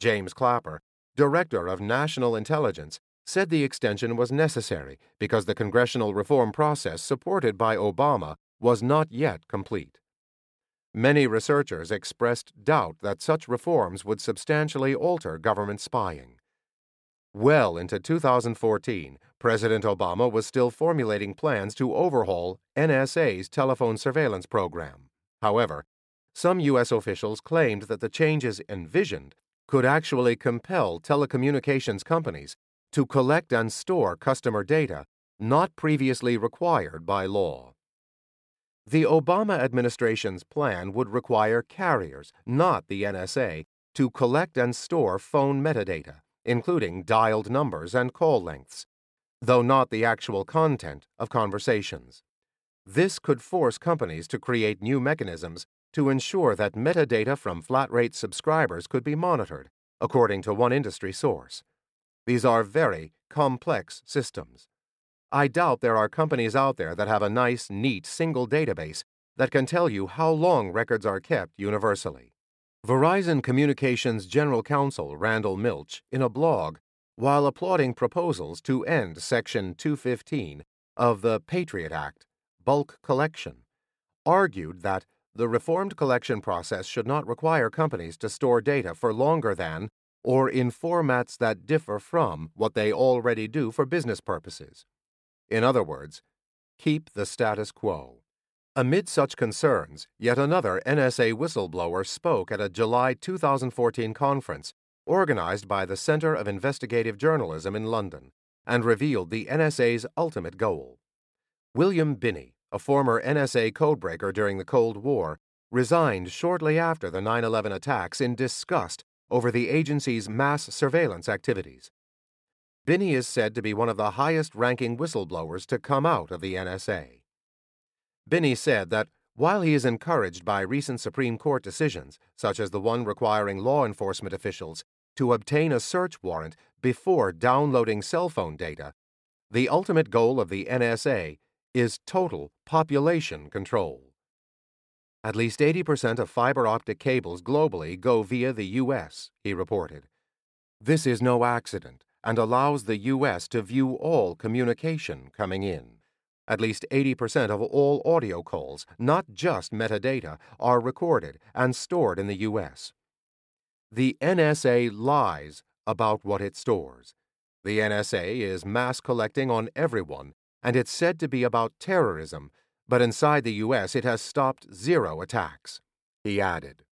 James Clapper, Director of National Intelligence, said the extension was necessary because the congressional reform process supported by Obama was not yet complete. Many researchers expressed doubt that such reforms would substantially alter government spying. Well into 2014, President Obama was still formulating plans to overhaul NSA's telephone surveillance program. However, some U.S. officials claimed that the changes envisioned could actually compel telecommunications companies to collect and store customer data not previously required by law. The Obama administration's plan would require carriers, not the NSA, to collect and store phone metadata, including dialed numbers and call lengths, though not the actual content of conversations. This could force companies to create new mechanisms to ensure that metadata from flat-rate subscribers could be monitored, according to one industry source. These are very complex systems. I doubt there are companies out there that have a nice, neat, single database that can tell you how long records are kept universally. Verizon Communications General Counsel Randall Milch, in a blog, while applauding proposals to end Section 215 of the Patriot Act, bulk collection, argued that the reformed collection process should not require companies to store data for longer than or in formats that differ from what they already do for business purposes. In other words, keep the status quo. Amid such concerns, yet another NSA whistleblower spoke at a July 2014 conference organized by the Center of Investigative Journalism in London and revealed the NSA's ultimate goal. William Binney, a former NSA codebreaker during the Cold War, resigned shortly after the 9/11 attacks in disgust over the agency's mass surveillance activities. Binney is said to be one of the highest-ranking whistleblowers to come out of the NSA. Binney said that while he is encouraged by recent Supreme Court decisions, such as the one requiring law enforcement officials to obtain a search warrant before downloading cell phone data, the ultimate goal of the NSA is total population control. At least 80% of fiber optic cables globally go via the U.S., he reported. This is no accident and allows the U.S. to view all communication coming in. At least 80% of all audio calls, not just metadata, are recorded and stored in the U.S. The NSA lies about what it stores. The NSA is mass collecting on everyone, and it's said to be about terrorism, but inside the U.S. it has stopped 0 attacks, he added.